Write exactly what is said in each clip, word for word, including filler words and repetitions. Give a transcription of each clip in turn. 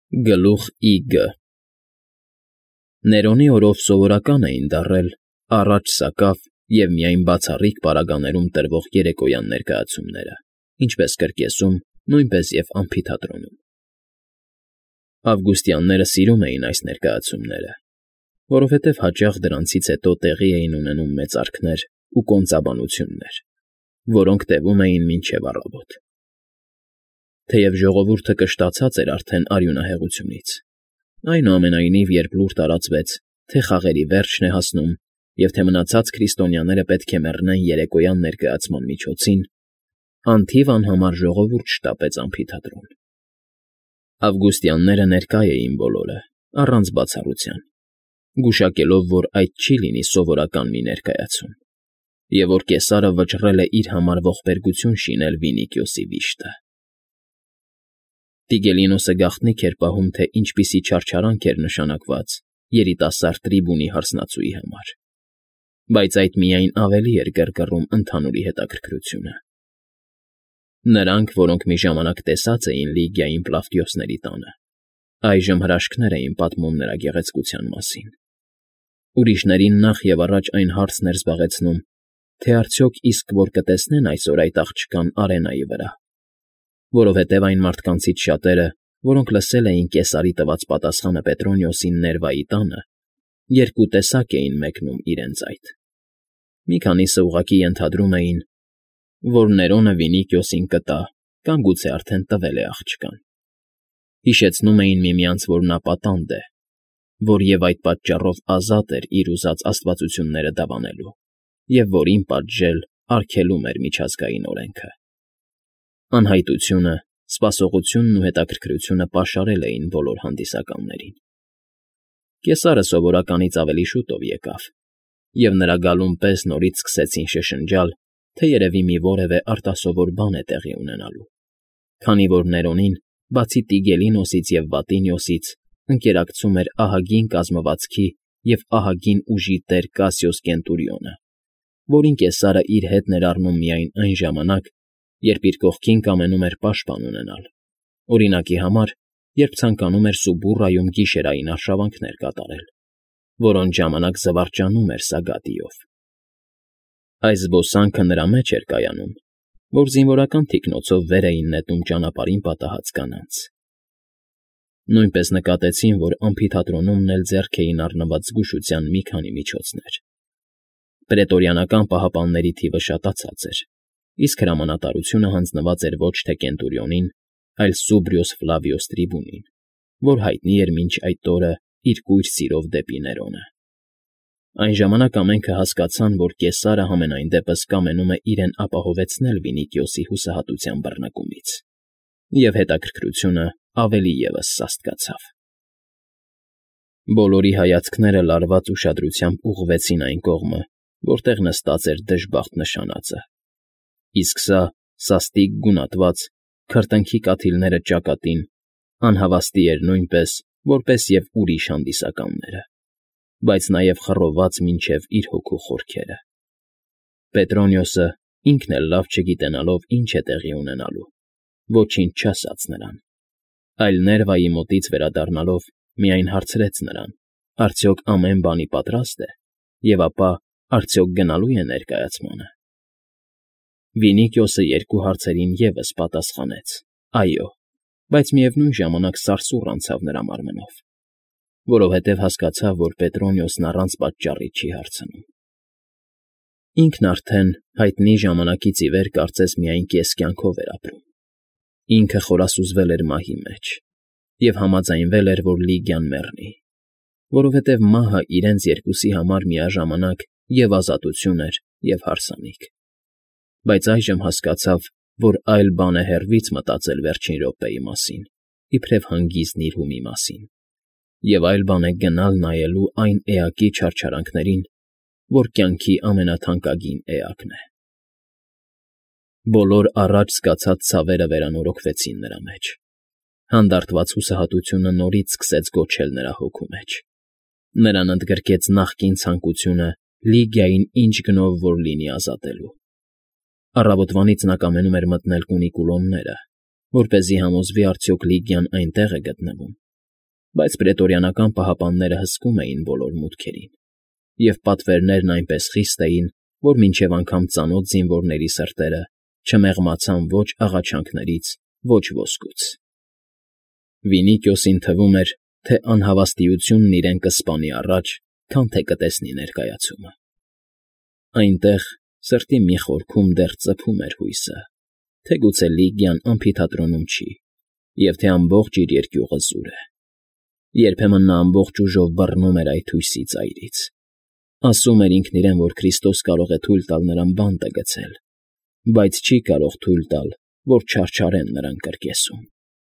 Գլուխ Ի Ներոնի օրով սովորական էին դառել առաջ սակավ և միայն բացառիկ պարագաներում տրվող երեկոյան ներկայացումները, ինչպես կրկեսում, նույնպես և ամֆիթատրոնում. Ավգուստյանները սիրում էին այս ներկայացումները, որովհետև հաճախ դրանցից հետո տեղի էին ունենում մեծարքներ ու կոնծաբանություններ, որոնք տևում էին մինչև առավոտ. Թեև ժողովուրդը կշտացած էր արդեն արյունահեղությունից, այնուամենայնիվ, երբ լուր տարածվեց, թե խաղերի վերջն է հասնում և թե մնացած քրիստոնյաները պետք է մեռնեն երեկոյան ներկայացման միջոցին, անթիվ անհամար ժողովուրդ շտապեց ամֆիթատրոն. Ավգուստյանները ներկա էին բոլորը, առանց բացառության, գուշակելով, որ այդ չի լինի սովորական մի ներկայացում, և որ կեսարը վճռել է իր համար ողբերգություն շինել Վինիքիոսի վիշտը։ Տիգելինոսը գաղտնիք էր պահում, թե ինչպիսի չարչարանք էր նշանակված երիտասարդ տրիբունի հարսնացուի համար, բայց այդ միայն ավելի էր գրգռում ընդհանուրի հետաքրքրությունը։ Նրանք, որոնք մի ժամանակ տեսած էին Լիգիային Պլավկիոսների տանը, այժմ հրաշքներ էին պատմում նրա գեղեցկության մասին։ Ուրիշներին նախ և առաջ այն հարցն էր զբաղեցնում, թե արդյոք իսկ որ կտեսնեն այսօր այդ աղջկան Արենայի վրա, որովհետև այն մարդկանցից շատերը, որոնք լսել էին Կեսարի տված պատասխանը Պետրոնիոսին Ներվայի տանը, երկու տեսակ էին մեկնում իրենց այդ. մի քանիսը ուղղակի ենթադրում էին, որ Ներոնը Վինիքիոսին կտա կամ գուցե արդեն տվել է աղջկան. հիշեցնում էին միմյանց, որ նա պատանդ է, որ և այդ պատճառով ազատ էր իր ուզած աստվածությունները դավանելու և որին պատժել արգելում էր միջազգային օրենքը։ Անհայտությունը, սպասողությունն ու հետաքրքրությունը պաշարել էին բոլոր հանդիսականներին։ Կեսարը սովորականից ավելի շուտով եկավ, և նրա գալուն պես նորից սկսեցին շշնջալ, թե երևի մի որևէ արտասովոր բան է տեղի ունենալու, քանի որ Ներոնին, բացի Տիգելինոսից և Վատինիոսից, ընկերակցում էր ահագին կազմվածքի և ահագին ուժի տեր Կասիոս Կենտուրիոնը, որին Կեսարը իր հետ էր առնում միայն այն ժամանակ, երբ իր կողքին կամենում էր պաշտպան ունենալ, օրինակի համար, երբ ցանկանում էր Սուբուրրայում գիշերային արշավանքներ կատարել, որոնց ժամանակ զվարճանում էր Սագատիով։ Այս զբոսանքը նրա մեջ էր կայանում, որ զինվորական թիկնոցով վեր էին նետում ճանապարհին պատահած կանանց։ Նույնպես նկատեցին, որ ամֆիթատրոնումն էլ ձեռք էին առնված զգուշության մի քանի միջոցներ։ Պրետորիանական պահապանների թիվը շատացած էր, իսկ հրամանատարությունը հանձնված էր ոչ թե Կենտուրիոնին, այլ Սուբրիոս Ֆլավիոս Տրիբունին, որ հայտնի էր մինչ այդ օրը իր կույր սիրով դեպի Ներոնը։ Այն ժամանակ ամենքը հասկացան, որ Կեսարը համենայն դեպս կամենում է իրեն ապահովեցնել Վինիքիոսի հուսահատության բռնկումից, և հետաքրքրությունը ավելի ևս սաստկացավ։ Բոլորի հայացքները լարված ուշադրությամբ ուղղվեցին այն կողմը, որտեղ նստած էր դժբախտ նշանածը, իսկ սա, սաստիկ գունատված, քրտինքի կաթիլները ճակատին, անհավաստի էր նույնպես, որպես և ուրիշ հանդիսականները, բայց նաև խռոված մինչև իր հոգու խորքերը։ Պետրոնիոսը, ինքն էլ լավ չգիտենալով ինչ է տեղի ունենալու, ոչինչ չասաց նրան, այլ Ներվայի մոտից վերադառնալով միայն հարցրեց նրան. արդյոք ամեն բանի պատրաստ է, և ապա արդյոք գնալո՞ւ է ներկայացմանը։ Վինիքիոսը երկու հարցերին ևս պատասխանեց. այո, բայց միևնույն ժամանակ սարսուռ անցավ նրա մարմնով, որովհետև հասկացավ, որ Պետրոնիոսն առանց պատճառի չի հարցնում։ Ինքն արդեն հայտնի ժամանակից ի վեր կարծես միայն կես կյանքով էր ապրում։ Ինքը խորասուզվել էր մահի մեջ և համաձայնվել էր, որ Լիգիան մեռնի, որովհետև մահը իրենց երկուսի համար միաժամանակ և ազատություն էր, և հարսանիք։ Բայց այժմ հասկացավ, որ այլ բան է հեռվից մտածել վերջին րոպեի մասին, իբրև հանգիստ նիրհումի մասին, և այլ բան է գնալ նայելու այն էակի չարչարանքներին, որ կյանքի ամենաթանկագին էակն է։ Բոլոր առաջ զգացած ցավերը վերանորոգվեցին նրա մեջ։ Հանդարտված հուսահատությունը նորից սկսեց գոչել նրա հոգու մեջ։ Նրան ընդգրկեց նախկին ցանկությունը Լիգիային ինչ գնով որ լինի ազատելու։ Առավոտվանից նա կամենում էր մտնել Կունիկուլոնները, որպեսզի համոզվի արդյոք Լիգիան այնտեղ է գտնվում, բայց պրետորյանական պահապանները հսկում էին բոլոր մուտքերին, և պատվերներն այնպես խիստ էին, որ մինչև անգամ ծանոթ զինվորների սրտերը չմեղմացան ոչ աղաչանքներից, ոչ ոսկուց։ Վինիկիոսին թվում էր, թե անհավաստիությունն իրեն կսպանի առաջ, քան թե կտեսնի ներկայացումը։ Այնտեղ սրտի մի խորքում դեռ ծփում էր հույսը, թե գուցե Լիգիան ամֆիթատրոնում չի, և թե ամբողջ իր երկյուղը զուր է։ Երբեմն նա ամբողջ ուժով բռնում էր այդ հույսի ծայրից, ասում էր ինքն իրեն, որ Քրիստոս կարող է թույլ տալ նրան բանտը գցել, բայց չի կարող թույլ տալ, որ չարչարեն նրան կրկեսում։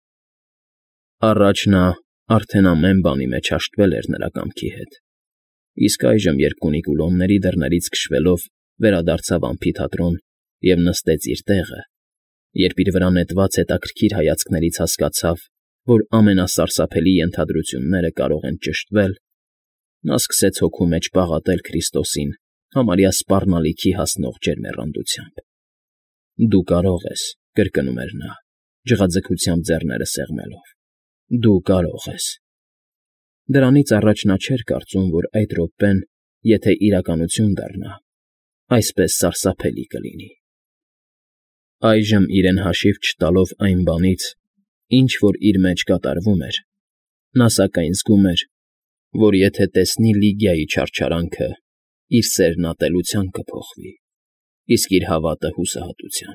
Առաջ նա արդեն ամեն բանի մեջ հաշտվել էր նրա կամքի հետ, իսկ այժմ, երբ Կունիկուլոնների դռներից քշվելով վերադարձավ ամֆիթատրոն և նստեց իր տեղը, երբ իր վրա նետված հետաքրքիր հայացքներից հասկացավ, որ ամենասարսափելի ենթադրությունները կարող են ճշտվել, նա սկսեց հոգու մեջ պաղատել Քրիստոսին համարյա սպառնալիքի հասնող ջերմեռանդությամբ։ «Դու կարող ես», կրկնում էր նա, ջղաձգությամբ ձեռները սեղմելով, «դու կարող ես»։ Դրանից առաջ նա չէր կարծում, որ այդ րոպեն, եթե իրականություն դառնա, այսպես սարսափելի կլինի։ Այժմ իրեն հաշիվ չտալով այն բանից, ինչ որ իր մեջ կատարվում էր, նա սակայն զգում էր, որ եթե տեսնի Լիգիայի չարչարանքը, իր սերն ատելության կփոխվի, իսկ իր հավատը հուսահատության։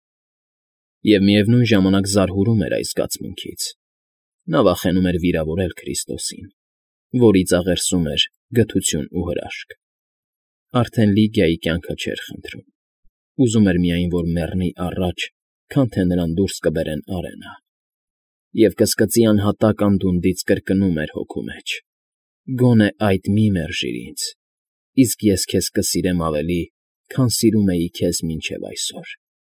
Եվ միևնույն ժամանակ զարհուրում էր այս զգացմունքից. նա վախենում էր վիրավորել Քրիստոսին, որից աղերսում էր գթություն ու հրաշք։ Արդեն Լիգիայի կյանքը չէր խնդրում, ուզում էր միայն, որ մեռնի առաջ, քան թե նրան դուրս կբերեն արենա, և կսկծի անհատակ անդունդից կրկնում էր հոգու մեջ. «Գոնե այդ մի մերժիր ինձ, իսկ ես քեզ կսիրեմ ավելի, քան սիրում էի քեզ մինչև այսօր»։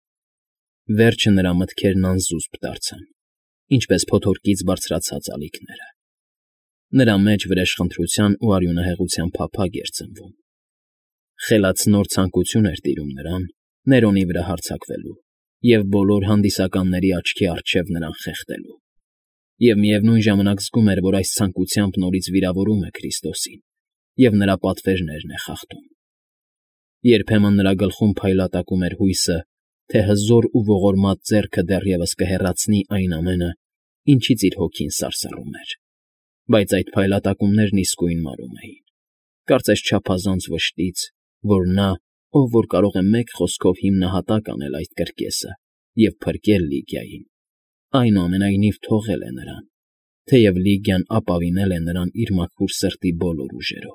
Վերջը նրա մտքերն անզուսպ դարձան, ինչպես փոթորկից բարձրացած ալիքները։ Նրա մեջ վրեժխնդրության ու արյունահեղության փափագ էր ծնվում։ Խելացնոր ցանկություն էր տիրում նրան, Ներոնի վրա հարձակվելու և բոլոր հանդիսականների աչքի առջև նրան խեղդելու։ Եվ միևնույն ժամանակ զգում էր, որ այս ցանկությամբ նորից վիրավորում է Քրիստոսին և նրա պատվերներն է խախտում։ Երբեմն նրա գլխում փայլատակում էր հույսը, թե հզոր ու ողորմած ձեռքը դեռևս կհեռացնի այն ամենը, ինչից իր հոգին սարսռում էր, բայց այդ փայլատակումներն իսկույն մարում էին, կարծես չափազանց վշտից, որ նա, ով որ կարող է մեկ խոսքով հիմնահատակ անել այդ կրկեսը և փրկել Լիգիային, այնուամենայնիվ թողել է նրան, թեև Լիգիան ապավինել է նրան իր մաքուր սրտի բոլոր ուժերով։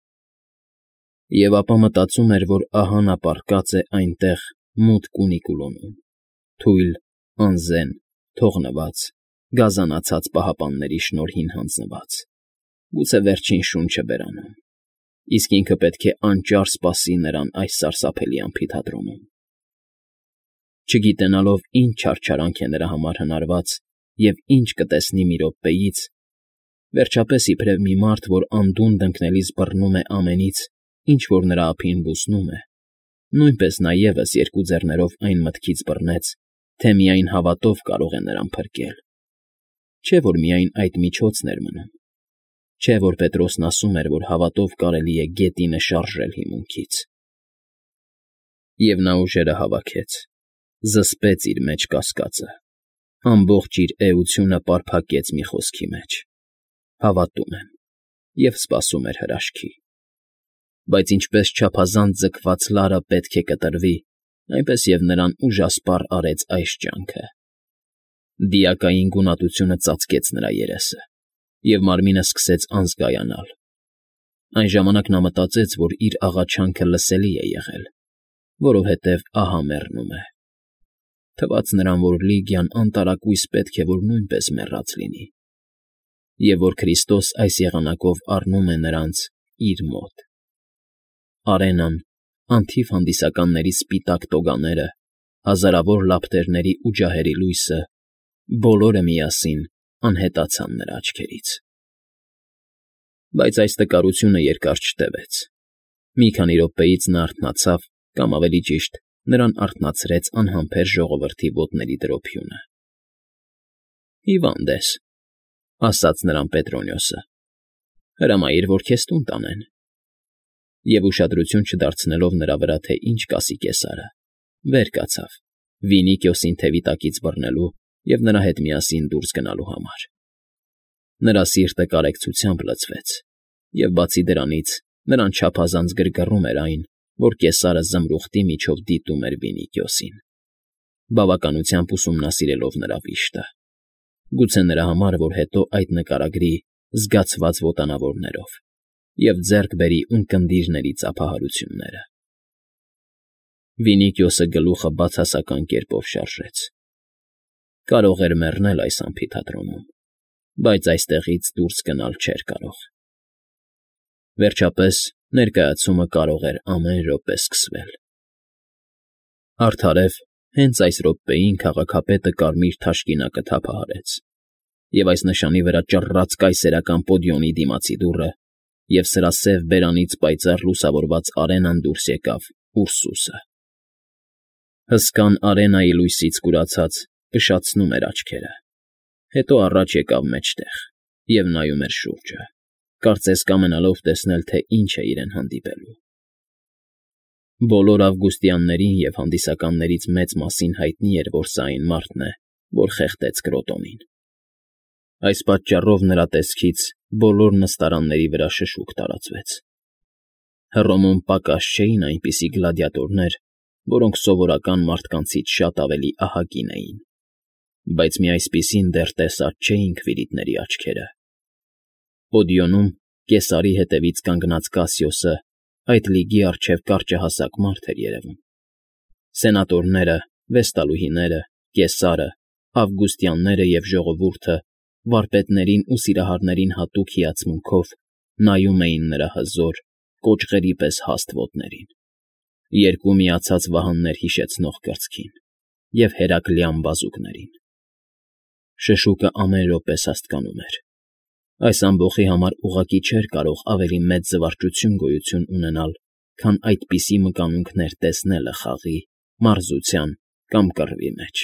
Եվ ապա մտածում էր, որ ահա նա պառկած է այնտեղ մութ Կունիկուլոնում, թույլ, անզեն, թողնված, գազանացած պահապանների շնորհին հանձնված, գուցե վերջին շունչը բերանում, իսկ ինքը պետք է անճար սպասի նրան այս սարսափելի ամֆիթատրոնում։ Չգիտենալով ինչ չարչարանք է նրա համար հնարված և ինչ կտեսնի մի րոպեից, վերջապես իբրև մի մարդ, որ անդունդը ընկնելիս բռնում է ամենից, ինչ որ նրա ափին բուսնում է, նույնպես նա ևս երկու ձեռներով այն մտքից բռնեց, թե միայն հավատով կարող է նրան փրկել։ Չէ՞ որ միայն այդ միջոցն էր մնում։ Չէ՞ որ Պետրոսն ասում էր, որ հավատով կարելի է գետինը շարժել հիմունքից։ Եվ նա ուժերը հավաքեց, զսպեց իր մեջ կասկածը, ամբողջ իր էությունը պարփակեց մի խոսքի մեջ. հավատում եմ, և սպասում էր հրաշքի։ Բայց ինչպես չափազանց ձգված լարը պետք է կտրվի, այնպես և նրան ուժասպառ արեց այս ջանքը։ Դիակային գունատությունը ծածկեց նրա երեսը, և մարմինը սկսեց անզգայանալ։ Այն ժամանակ նա մտածեց, որ իր աղաչանքը լսելի է եղել, որովհետև ահա մեռնում է։ Թվաց նրան, որ Լիգիան անտարակույս պետք է որ նույնպես մեռած լինի, և որ Քրիստոս այս եղանակով առնում է նրանց իր մոտ։ Արենան, անթիվ հանդիսականների սպիտակ տոգաները, հազարավոր լապտերների ու ջահերի լույսը, բոլորը միասին անհետացան նրա աչքերից։ Բայց այս տկարությունը երկար չտևեց։ Մի քանի րոպեից նա արթնացավ, կամ ավելի ճիշտ, նրան արթնացրեց անհամբեր ժողովրդի ոտների տրոփյունը։ ֊ Հիվանդ ես, ասաց նրան Պետրոնիոսը։ Հրամայիր, որ քեզ տուն տանեն։ Եվ ուշադրություն չդարձնելով նրա վրա, թե ինչ կասի կեսարը, վեր կացավ, Վինիկիոսին թևի տակից բռնելու և նրա հետ միասին դուրս գնալու համար։ Նրա սիրտը կարեկցությամբ լցվեց, և բացի դրանից նրան չափազանց գրգռում էր այն, որ կեսարը զմրուխտի միջով դիտում էր Վինիկիոսին, բավականությամբ ուսումնասիրելով նրա վիշտը, գուցե նրա համար, որ հետո այդ նկարագրի զգացված ոտանավորներով և ձեռք բերի ունկնդիրների ծափահարությունները։ Վինիկիոսը գլուխը բացասական կերպով շարժեց։ Կարող էր մեռնել այս ամֆիթատրոնում, բայց այստեղից դուրս գնալ չէր կարող։ Վերջապես ներկայացումը կարող էր ամեն րոպե սկսվել։ Արդարև, հենց այս րոպեին քաղաքապետը կարմիր թաշկինակը թափահարեց, և այս նշանի վրա ճռռաց կայսերական պոդիոմի դիմացի դուռը, և սրա սև բերանից պայծառ լուսավորված արենան դուրս եկավ Ուրսուսը։ Հսկան արենայի լույսից կուրացած փշացնում էր աչքերը, հետո առաջ եկավ մեջտեղ և նայում էր շուրջը, կարծես կամենալով տեսնել, թե ինչ է իրեն հանդիպելու։ Բոլոր ավգուստյաններին և հանդիսականներից մեծ մասին հայտնի էր, որ սա այն մարդն է, որ խեղդեց Կրոտոնին։ Այս պատճառով նրա տեսքից բոլոր նստարանների վրա շշուկ տարածվեց։ Հռոմում պակաս չէին այնպիսի գլադիատորներ, որոնք սովորական մարդկանցից շատ ավելի ահագին էին, բայց մի այսպիսին դեռ տեսած չէին քվիրիտների աչքերը։ Պոդիոնում կեսարի հետևից կանգնած Կասիոսը այդ լիգի առջև կարճահասակ մարդ էր երևում։ Սենատորները, վեստալուհիները, կեսարը, ավգուստյանները և ժողովուրդը վարպետներին ու սիրահարներին հատուկ հիացմունքով նայում էին նրա հզոր, կոճղերի պես հաստ ոտներին, երկու միացած վահաններ հիշեցնող կրծքին և հերակլյան բազուկներին։ Շշուկը ամեն րոպե սաստկանում էր։ Այս ամբոխի համար ուղղակի չէր կարող ավելի մեծ զվարճություն գոյություն ունենալ, քան այդպիսի մկանունքներ տեսնելը խաղի, մարզության կամ կռվի մեջ։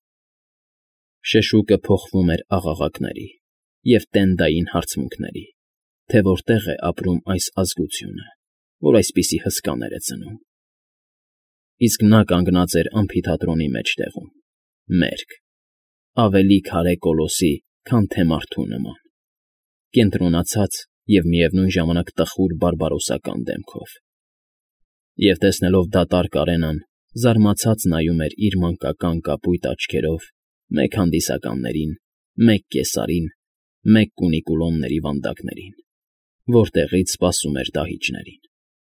Շշուկը փոխվում էր աղաղակների և տենդային հարցմունքների, թե որտեղ է ապրում այս ազգությունը, որ այսպիսի հսկաներ է ծնում։ Իսկ նա կանգնած էր ամֆիթատրոնի մեջտեղում, մերկ, ավելի քարե կոլոսի, քան թե մարդու նման, կենտրոնացած և միևնույն ժամանակ տխուր բարբարոսական դեմքով։ Եվ տեսնելով դատարկ արենան, զարմացած նայում էր իր մանկական կապույտ աչքերով մեկ հանդիսականներին, մեկ կեսարին, մեկ կունիկուլոնների վանդակներին, որտեղից սպասում էր դահիճներին։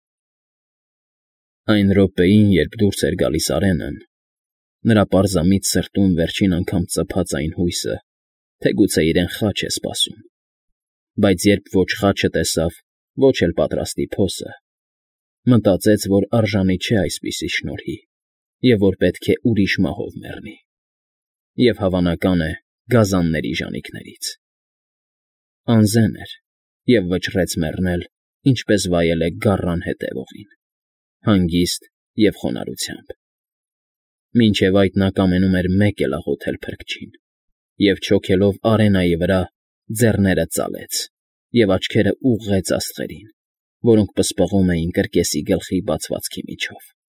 Այն րոպեին, երբ դուրս էր գալիս արենան, նրա պարզամիտ սրտում վերջին անգամ ծփաց այն հույսը, թե գուցե իրեն խաչ է սպասում, բայց երբ ոչ խաչը տեսավ, ոչ էլ պատրաստի փոսը, մտածեց, որ արժանի չէ այսպիսի շնորհի և որ պետք է ուրիշ մահով մեռնի, և հավանական է գազանների ժանիքներից։ Անզեն էր և վճռեց մեռնել, ինչպես վայել է գառան հետևողին, հանգիստ և խոնարհությամբ։ Մինչև այդ նա կամենում էր մեկ էլ աղոթել Փրկչին, և չոքելով արենայի վրա, ձեռները ծալեց և աչքերը ուղղեց աստղերին, որոնք պսպղում էին կրկեսի գլխի բացվածքի միջով։